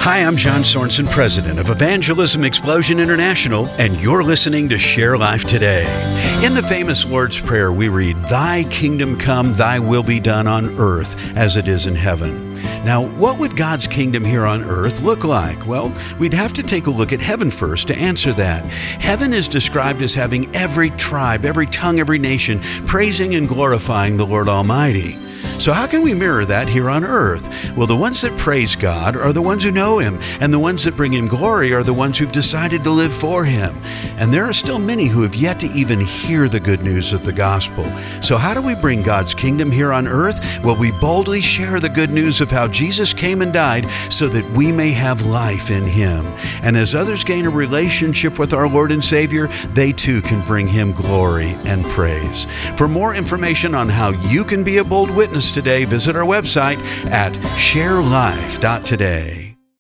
Hi, I'm John Sorensen, president of Evangelism Explosion International, and you're listening to Share Life Today. In the famous Lord's Prayer, we read, "Thy kingdom come, thy will be done on earth as it is in heaven." Now, what would God's kingdom here on earth look like? Well, we'd have to take a look at heaven first to answer that. Heaven is described as having every tribe, every tongue, every nation praising and glorifying the Lord Almighty. So how can we mirror that here on earth? Well, the ones that praise God are the ones who know Him, and the ones that bring Him glory are the ones who've decided to live for Him. And there are still many who have yet to even hear the good news of the gospel. So how do we bring God's kingdom here on earth? Well, we boldly share the good news of how Jesus came and died so that we may have life in Him. And as others gain a relationship with our Lord and Savior, they too can bring Him glory and praise. For more information on how you can be a bold witness today, visit our website at sharelife.today.